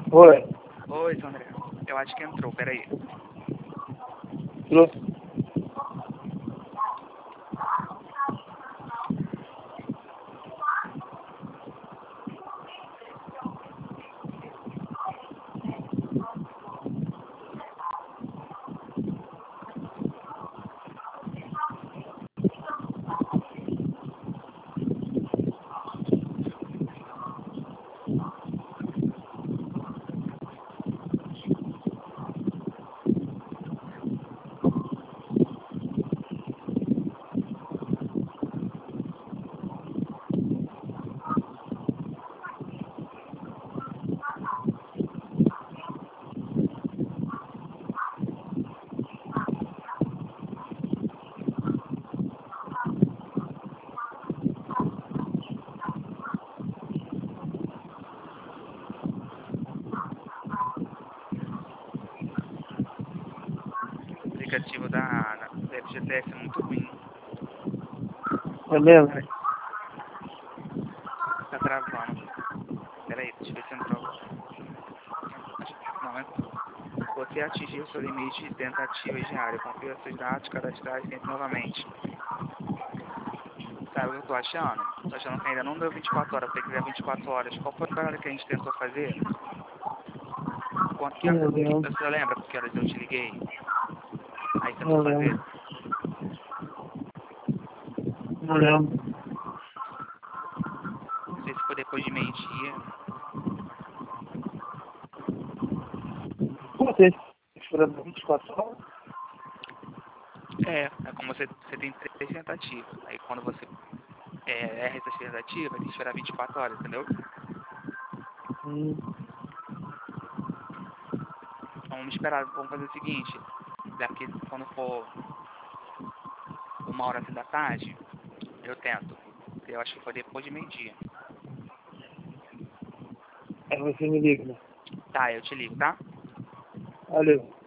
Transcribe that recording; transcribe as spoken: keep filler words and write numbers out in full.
Oi. Oi, Sandra. Eu acho que entrou, peraí. Entrou. O aplicativo da, da do F G T S é muito ruim. É mesmo? Peraí. Tá travando. Peraí, deixa eu ver se entrou agora. Não, entrou. Você atingiu seu limite de tentativas diárias. Confira seus dados cadastrais e tente novamente. Sabe o que eu tô achando? Tô achando que ainda não deu vinte e quatro horas. Se quiser vinte e quatro horas, qual foi a hora que a gente tentou fazer? Quanto que, Não lembro. você lembra porque horas eu te liguei? Aí tentou Não fazer? lembro. Não lembro. Não sei se foi depois de meio-dia. Você esperando vinte e quatro horas? É, é como você, você tem três tentativas. Aí quando você é, erra essas tentativas, tem que esperar vinte e quatro horas, entendeu? Hum. Vamos esperar, vamos fazer o seguinte. Daqui quando for uma hora assim da tarde, eu tento. Eu acho que foi depois de meio-dia. Aí você me liga, né? Tá, eu te ligo, tá? Valeu.